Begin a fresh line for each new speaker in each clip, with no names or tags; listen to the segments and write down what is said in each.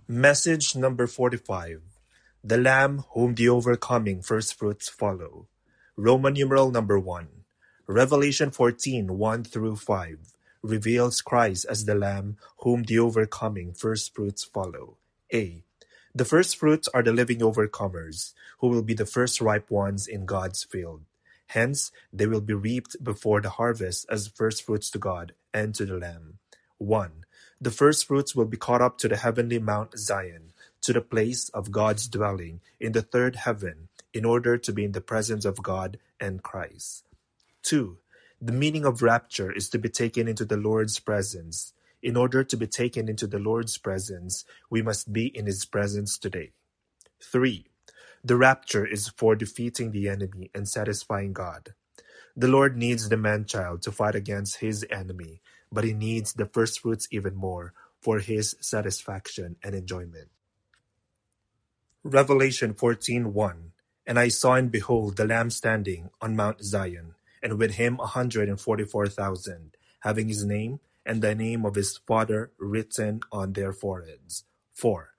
Message number 45. The Lamb whom the overcoming firstfruits follow. Roman numeral number 1. Revelation 14, 1 through 5 reveals Christ as the Lamb whom the overcoming firstfruits follow. A. The firstfruits are the living overcomers, who will be the first ripe ones in God's field. Hence, they will be reaped before the harvest as firstfruits to God and to the Lamb. 1. The firstfruits will be caught up to the heavenly Mount Zion, to the place of God's dwelling in the third heaven, in order to be in the presence of God and Christ. 2. The meaning of rapture is to be taken into the Lord's presence. In order to be taken into the Lord's presence, we must be in His presence today. 3. The rapture is for defeating the enemy and satisfying God. The Lord needs the man-child to fight against His enemy, but He needs the firstfruits even more for His satisfaction and enjoyment. Revelation 14:1. And I saw and behold the Lamb standing on Mount Zion, and with Him 144,000, having His name and the name of His Father written on their foreheads. 4.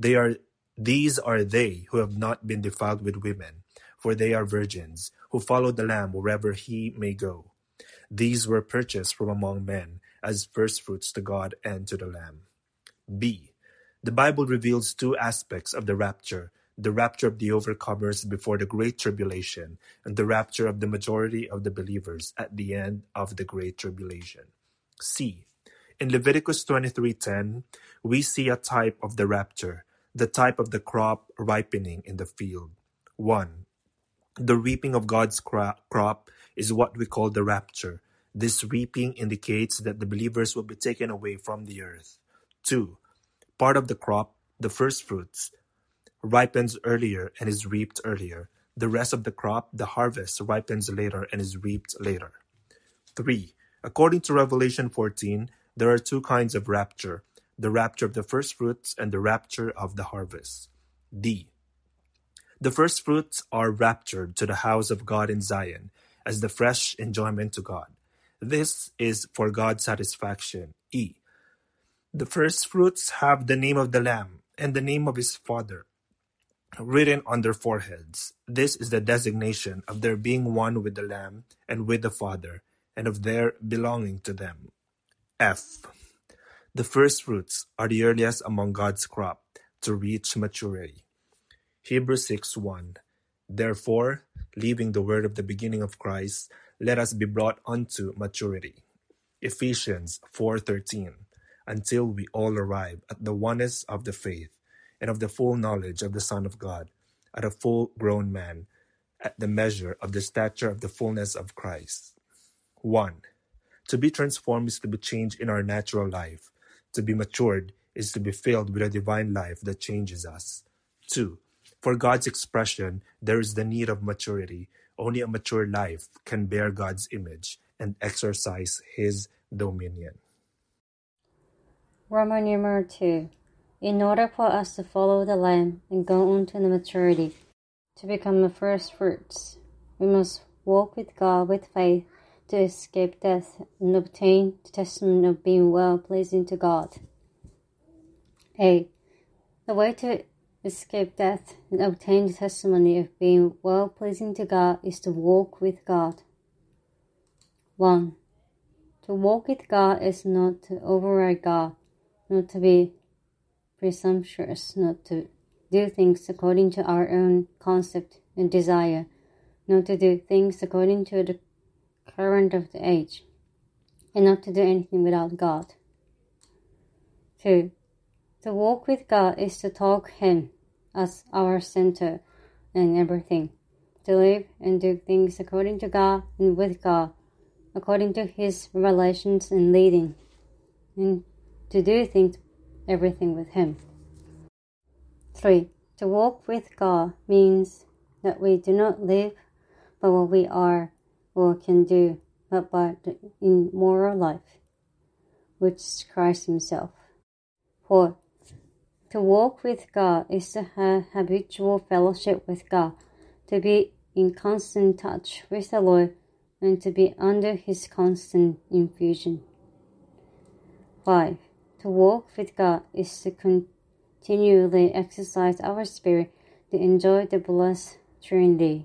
These are they who have not been defiled with women, for they are virgins, who follow the Lamb wherever He may go. These were purchased from among men as firstfruits to God and to the Lamb. B. The Bible reveals two aspects of the rapture of the overcomers before the Great Tribulation, and the rapture of the majority of the believers at the end of the Great Tribulation. C. In Leviticus 23:10, we see a type of the rapture, the type of the crop ripening in the field. 1. The reaping of God's crop is what we call the rapture. This reaping indicates that the believers will be taken away from the earth. 2. Part of the crop, the firstfruits, ripens earlier and is reaped earlier. The rest of the crop, the harvest, ripens later and is reaped later. 3. According to Revelation 14, there are two kinds of rapture, the rapture of the firstfruits and the rapture of the harvest. D. The firstfruits are raptured to the house of God in Zion as the fresh enjoyment to God. This is for God's satisfaction. E. The firstfruits have the name of the Lamb and the name of His Father written on their foreheads. This is the designation of their being one with the Lamb and with the Father, and of their belonging to them. F. The firstfruits are the earliest among God's crop to reach maturity. Hebrews 6:1. Therefore, leaving the word of the beginning of Christ, let us be brought unto maturity. Ephesians 4:13. Until we all arrive at the oneness of the faith and of the full knowledge of the Son of God, at a full-grown man, at the measure of the stature of the fullness of Christ. 1. To be transformed is to be changed in our natural life. To be matured is to be filled with a divine life that changes us. 2. For God's expression, there is the need of maturity. Only a mature life can bear God's image and exercise His dominion.
Roman numeral 2. In order for us to follow the Lamb and go on to the maturity, to become the firstfruits, we must walk with God with faith to escape death and obtain the testimony of being well-pleasing to God. A. The way to escape death and obtain the testimony of being well-pleasing to God is to walk with God. 1. To walk with God is not to override God, not to be presumptuous, not to do things according to our own concept and desire, not to do things according to the current of the age, and not to do anything without God. 2. To walk with God is to talk Him as our center and everything, to live and do things according to God and with God, according to His revelations and leading, and to do everything with Him. 3. To walk with God means that we do not live by what we are or can do, but by the immoral life, which is Christ Himself. 4. To walk with God is to have habitual fellowship with God, to be in constant touch with the Lord, and to be under His constant infusion. 5. To walk with God is to continually exercise our spirit to enjoy the blessed Trinity.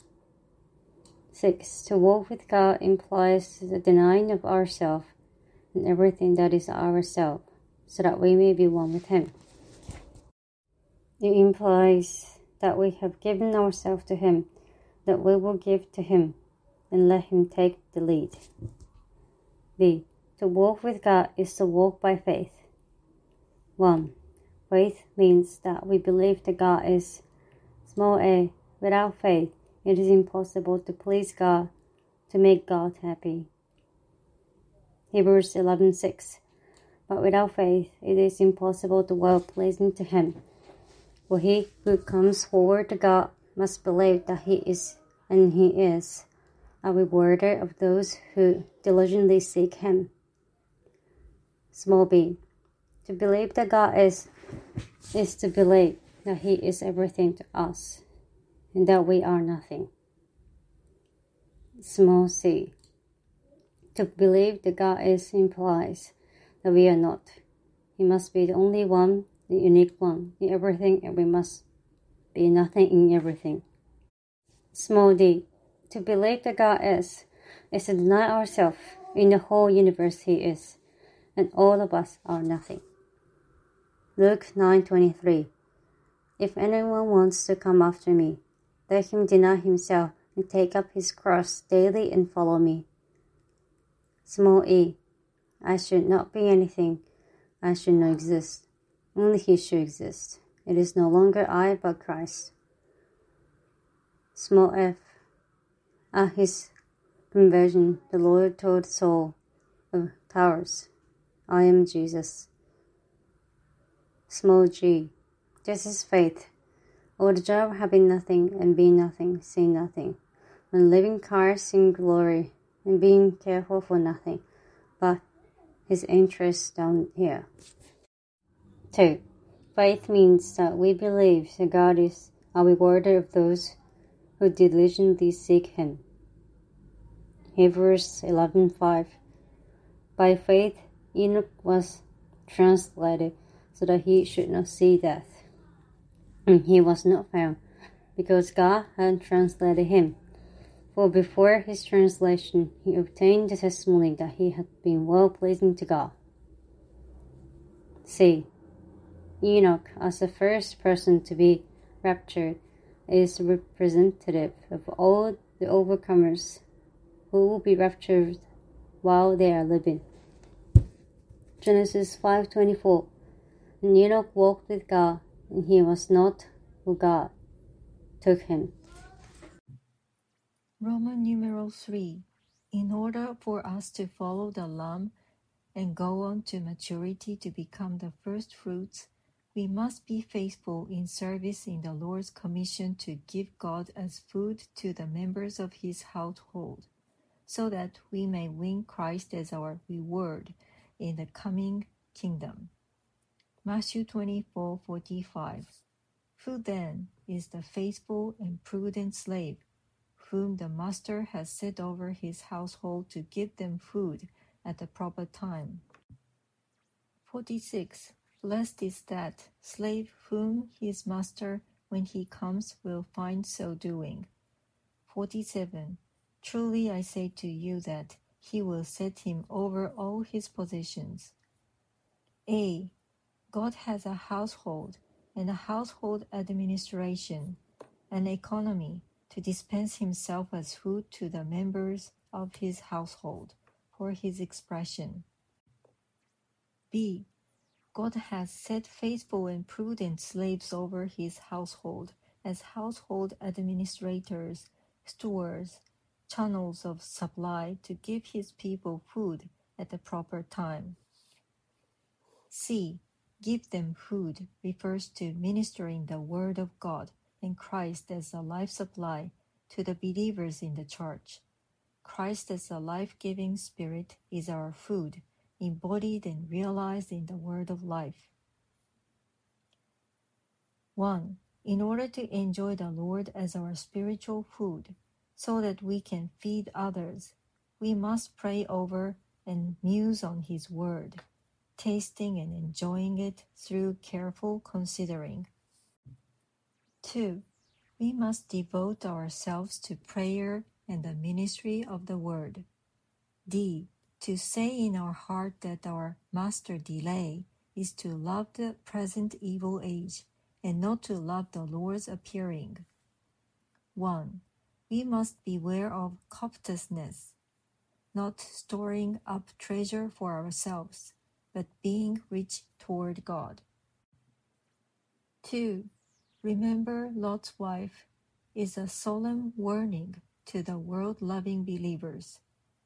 6. To walk with God implies the denying of ourself and everything that is ourself, so that we may be one with Him. It implies that we have given ourselves to Him, that we will give to Him, and let Him take the lead. B. To walk with God is to walk by faith. 1. Faith means that we believe that God is small a. Without faith, it is impossible to please God, to make God happy. Hebrews 11:6. But without faith, it is impossible to well pleasing to Him. For he who comes forward to God must believe that He is, and He is, a rewarder of those who diligently seek Him. Small b. To believe that God is to believe that He is everything to us, and that we are nothing. Small c. To believe that God is implies that we are not. He must be the only one, the unique one in everything, and we must be nothing in everything. Small d. To believe that God is to deny ourselves. In the whole universe He is, and all of us are nothing. Luke 9:23. If anyone wants to come after me, let him deny himself and take up his cross daily and follow me. Small e. I should not be anything. I should not exist. Only He should exist. It is no longer I, but Christ. Small f. At His conversion, the Lord told Saul of Tarsus, I am Jesus. Small g. This is faith. Or the joy of having nothing and being nothing, seeing nothing. When living Christ in glory and being careful for nothing, but His interests down here. 2. Faith means that we believe that God is a rewarder of those who diligently seek Him. Hebrews 11:5. By faith Enoch was translated so that he should not see death. And he was not found, because God had translated him. For before his translation he obtained the testimony that he had been well-pleasing to God. C. Enoch, as the first person to be raptured, is representative of all the overcomers who will be raptured while they are living. Genesis 5:24. And Enoch walked with God, and he was not, for God took him.
Roman numeral 3. In order for us to follow the Lamb and go on to maturity to become the first fruits, we must be faithful in service in the Lord's commission to give God as food to the members of His household, so that we may win Christ as our reward in the coming kingdom. Matthew 24:45. Who then is the faithful and prudent slave, whom the master has set over his household to give them food at the proper time? 46. Blessed is that slave whom his master, when he comes, will find so doing. 47. Truly I say to you that he will set him over all his possessions. A. God has a household and a household administration, an economy to dispense Himself as food to the members of His household for His expression. B. God has set faithful and prudent slaves over His household as household administrators, stewards, channels of supply to give His people food at the proper time. C. Give them food refers to ministering the Word of God and Christ as a life supply to the believers in the church. Christ as a life-giving Spirit is our food, embodied and realized in the Word of life. 1. In order to enjoy the Lord as our spiritual food, so that we can feed others, we must pray over and muse on His Word. tasting and enjoying it through careful considering. 2. We must devote ourselves to prayer and the ministry of the Word. D. To say in our heart that our master delay is to love the present evil age and not to love the Lord's appearing. 1. We must beware of covetousness, not storing up treasure for ourselves, but being rich toward God. 2. Remember Lot's wife is a solemn warning to the world-loving believers.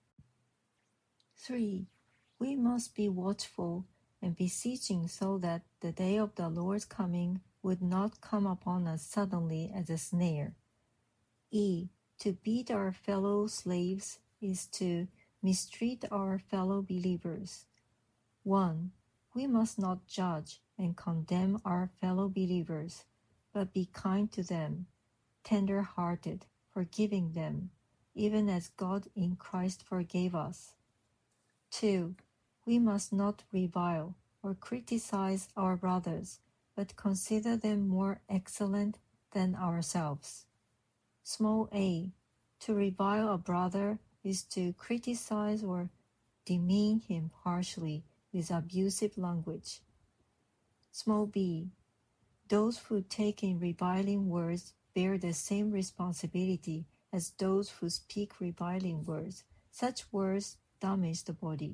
3. We must be watchful and beseeching so that the day of the Lord's coming would not come upon us suddenly as a snare. E. To beat our fellow slaves is to mistreat our fellow believers. 1. We must not judge and condemn our fellow believers, but be kind to them, tender-hearted, forgiving them, even as God in Christ forgave us. 2. We must not revile or criticize our brothers, but consider them more excellent than ourselves. Small a. To revile a brother is to criticize or demean him harshly with abusive language. Small b. Those who take in reviling words bear the same responsibility as those who speak reviling words. Such words damage the body.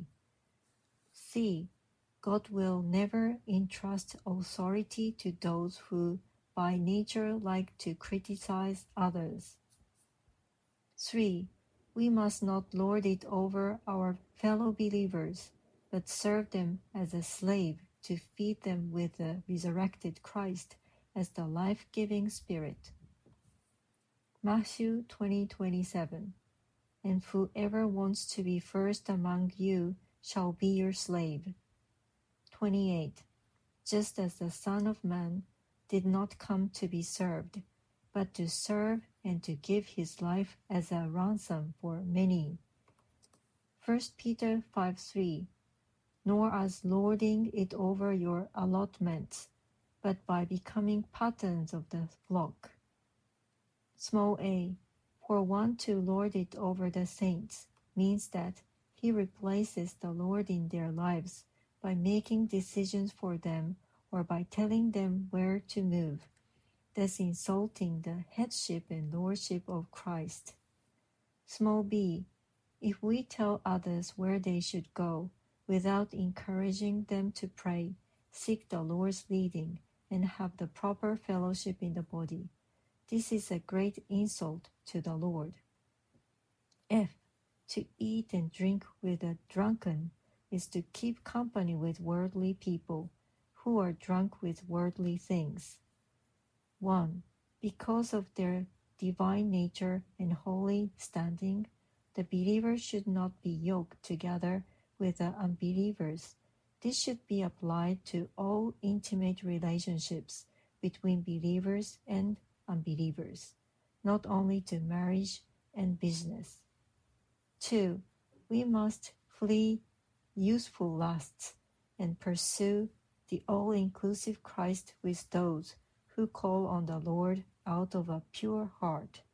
C. God will never entrust authority to those who by nature like to criticize others. 3. We must not lord it over our fellow believers, but serve them as a slave to feed them with the resurrected Christ as the life-giving Spirit. Matthew 20:27. And whoever wants to be first among you shall be your slave. 28. Just as the Son of Man did not come to be served, but to serve and to give his life as a ransom for many. 1 Peter 5:3. Nor as lording it over your allotments, but by becoming patterns of the flock. Small a. For one to lord it over the saints means that he replaces the Lord in their lives by making decisions for them or by telling them where to move, thus insulting the headship and lordship of Christ. Small b. If we tell others where they should go without encouraging them to pray, seek the Lord's leading, and have the proper fellowship in the body, this is a great insult to the Lord. F. To eat and drink with the drunken is to keep company with worldly people who are drunk with worldly things. 1. Because of their divine nature and holy standing, the believers should not be yoked together with the unbelievers. This should be applied to all intimate relationships between believers and unbelievers, not only to marriage and business. 2. We must flee youthful lusts and pursue the all-inclusive Christ with those who call on the Lord out of a pure heart.